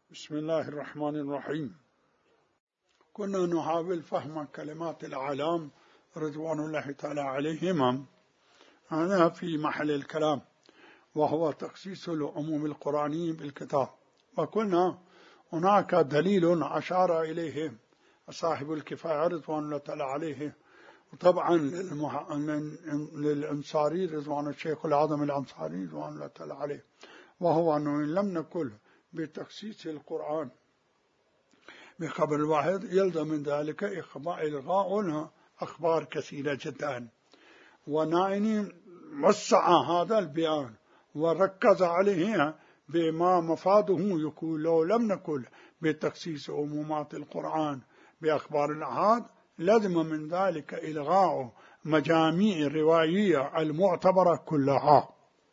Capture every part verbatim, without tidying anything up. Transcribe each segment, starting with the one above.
بسم الله الرحمن الرحيم. كنا نحاول فهم كلمات الأعلام رضوان الله تعالى عليهم، هذا في محل الكلام، وهو تخصيص العموم القرآني بالكتاب. وقلنا هناك دليل أشار إليه صاحب الكفاية رضوان الله تعالى عليه، وطبعا للأنصاري رضوان الشيخ العظم الأنصاري رضوان الله تعالى عليه، وهو أنه إن لم نقل بتخصيص القرآن بخبر الواحد يلزم من ذلك إلغاء أخبار كثيرة جدا. ونائني وسع هذا البيان وركز عليه بما مفاده، يقول لو لم نقل بتخصيص عمومات القرآن بأخبار الأحاد لازم من ذلك إلغاء مجاميع الرواية المعتبرة كلها.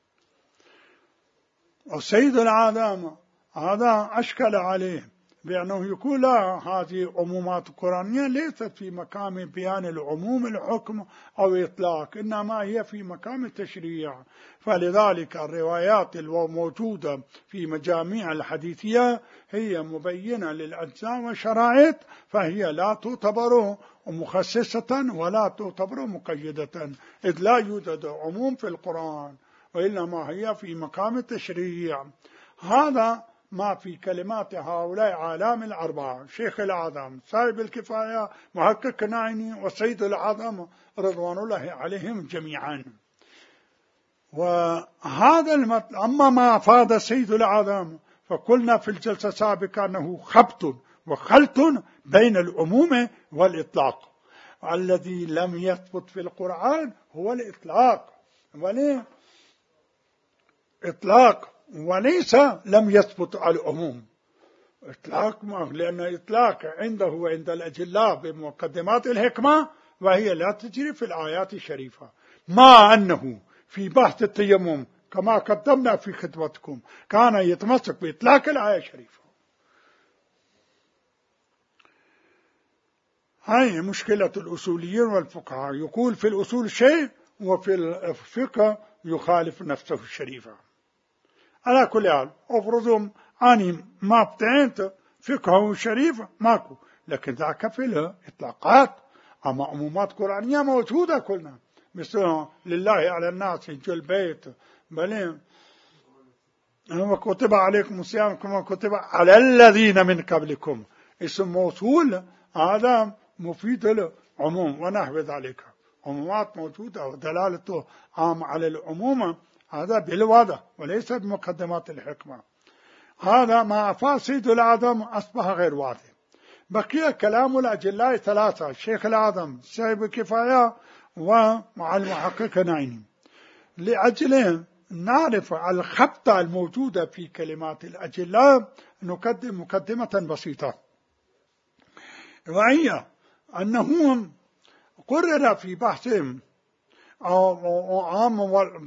والسيد العظام هذا أشكل عليه بأنه يقول لا، هذه عمومات قرآنية ليست في مقام بيان العموم الحكم أو إطلاق، إنما هي في مقام التشريع. فلذلك الروايات الموجودة في مجاميع الحديثية هي مبينة للأجزاء والشرائط، فهي لا تعتبر مخصصة ولا تعتبر مقيدة، إذ لا يوجد عموم في القرآن، وإنما هي في مقام التشريع. هذا ما في كلمات هؤلاء عالم الأربعة، شيخ الأعظم، صاحب الكفاية، محقق نائني، والسيد الأعظم رضوان الله عليهم جميعا. وهذا المطلب. أما ما أفاد السيد الأعظم فقلنا في الجلسة السابقة أنه خبط وخلط بين العموم والإطلاق. الذي لم يثبت في القرآن هو الإطلاق، وليه إطلاق وليس لم يثبت على العموم. إطلاق ما لأن إطلاق عنده وعند الأجلاء بمقدمات الحكمة، وهي لا تجري في الآيات الشريفة، ما أنه في بحث التيمم كما قدمنا في خطبتكم كان يتمسك بإطلاق الآية الشريفة. هاي مشكلة الأصوليين والفقهاء، يقول في الأصول شيء وفي الفقه يخالف نفسه الشريفة. على كل حال أفرضهم أني ما ابتعينت فقه شريف ماكو، لكن ذاك في الإطلاقات. أما عمومات قرآنية موجودة كلنا، مثل لله على الناس حج البيت، بل وكتب عليكم الصيام كما كتب على الذين من قبلكم، اسم موصول هذا مفيد العموم ونحو ذلك. عمومات موجودة ودلالته عام على العموم، هذا بالواضح وليس بمقدمات الحكمة. هذا ما أفاد سيد الأعظم أصبح غير واضح. بقي كلام الأجلاء ثلاثة، الشيخ الأعظم، صاحب الكفاية، ومع المحقق نائني، لأجل نعرف الخبطة الموجودة في كلمات الأجلاء نقدم مقدمة بسيطة، وهي أنهم قرر في بحثهم أو عام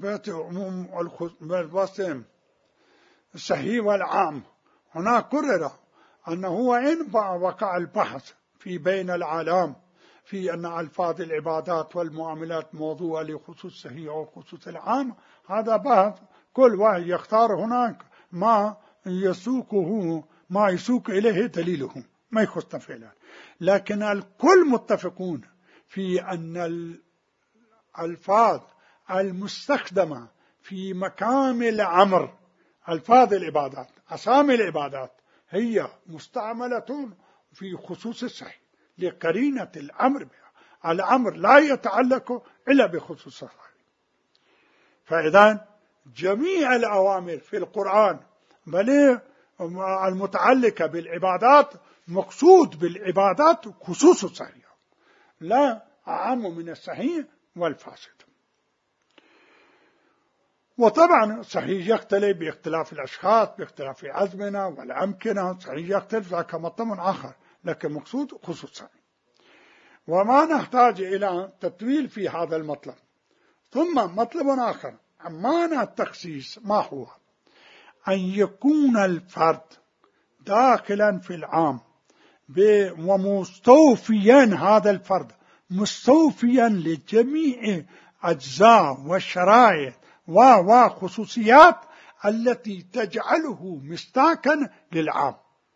والبحث الصحيح والعام، هنا قرر أنه وإن وقع البحث في بين العالم في أن ألفاظ العبادات والمعاملات موضوع لخصوص الصحيح أو خصوص العام، هذا بحث كل واحد يختار هناك ما يسوقه ما يسوق إليه دليله، ما يخصنا فعلا. لكن الكل متفقون في أن الألفاظ المستخدمة في مقام الأمر، ألفاظ العبادات، أسامي العبادات، هي مستعملة في خصوص الصحيح لقرينة الأمر بها. الأمر لا يتعلق إلا بخصوص الصحيح. فإذا جميع الأوامر في القرآن بل المتعلقة بالعبادات مقصود بالعبادات خصوص الصحيح، لا أعم من الصحيح والفاسد. وطبعا صحيح يختلف باختلاف الأشخاص، باختلاف الأزمنة والأمكنة، صحيح يختلف ذاك مطلب آخر، لكن مقصود خصوصا. وما نحتاج إلى تطويل في هذا المطلب. ثم مطلب آخر، معنى التخصيص ما هو؟ أن يكون الفرد داخلا في العام ومستوفيا، هذا الفرد مستوفيا لجميع أجزاء والشرائط وخصوصيات التي تجعله مصداقا للعام.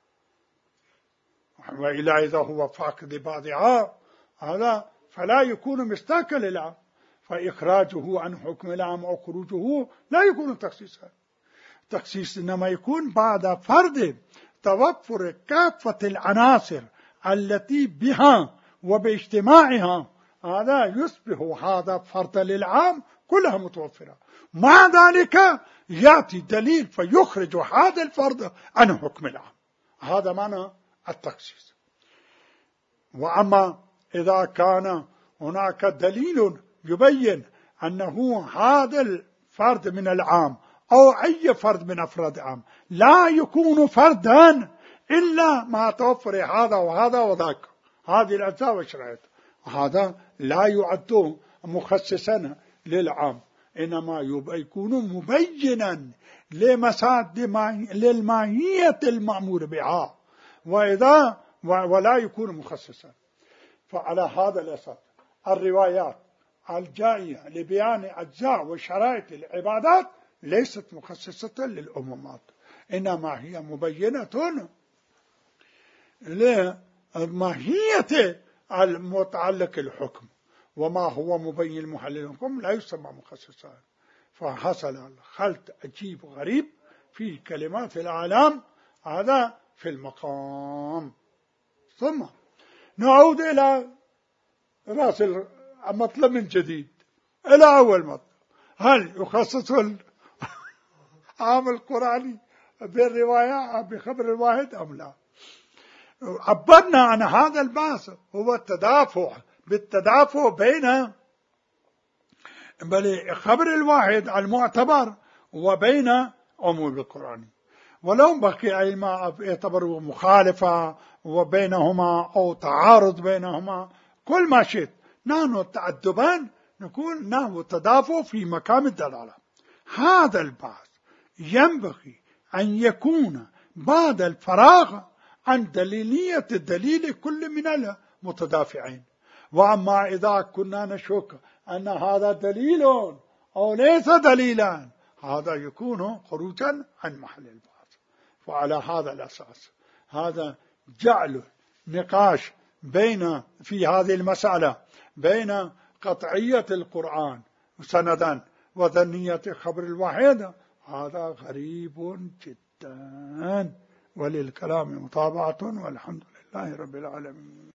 وإلا إذا هو فاقد بعضها هذا فلا يكون مصداقا للعام، فإخراجه عن حكم العام أو خروجه لا يكون تخصيصا. تخصيص إنما يكون بعد فرض توفر كافة العناصر التي بها وباجتماعها، هذا يصبح هذا فرضا للعام كلها متوفرة. مع ذلك يأتي دليل فيخرج هذا الفرض عن حكم العام، هذا معنى التخصيص. وأما إذا كان هناك دليل يبين أنه هذا الفرد من العام أو أي فرد من أفراد العام لا يكون فردا إلا ما توفر هذا وهذا وذاك، هذه الأجزاء والشرائط، هذا لا يعد مخصصا للعام، إنما يكون مبينا لمساد للماهية المأمور بها، وإذا ولا يكون مخصصا. فعلى هذا الأساس الروايات الجائية لبيان أجزاء وشرائط العبادات ليست مخصصة للعمومات، إنما هي مبينة لماهية المتعلق الحكم، وما هو مبين محل الحكم لا يسمى مخصصا. فحصل خلط عجيب غريب في كلمات العالم، هذا في المقام. ثم نعود إلى رأس المطلب من جديد، إلى أول مطلب: هل يخصص العام القرآني بالرواية بخبر الواحد أم لا؟ عبرنا عن هذا البحث هو التدافع بالتدافع بين خبر الواحد المعتبر وبين عموم القرآن، ولو بقي أي ما يعتبر مخالفة وبينهما أو تعارض بينهما، كل ما شئت، نحن تأدبا نقول نحو تدافع في مقام الدلالة. هذا البحث ينبغي أن يكون بعد الفراغ عن دليلية الدليل كل من المتدافعين. وأما إذا كنا نشك أن هذا دليل أو ليس دليلا، هذا يكون خروجا عن محل البحث. وعلى هذا الأساس هذا جعل نقاش بين في هذه المسألة بين قطعية القرآن سندا وظنية خبر الواحد، هذا غريب جدا، وللكلام مطابعة، والحمد لله رب العالمين.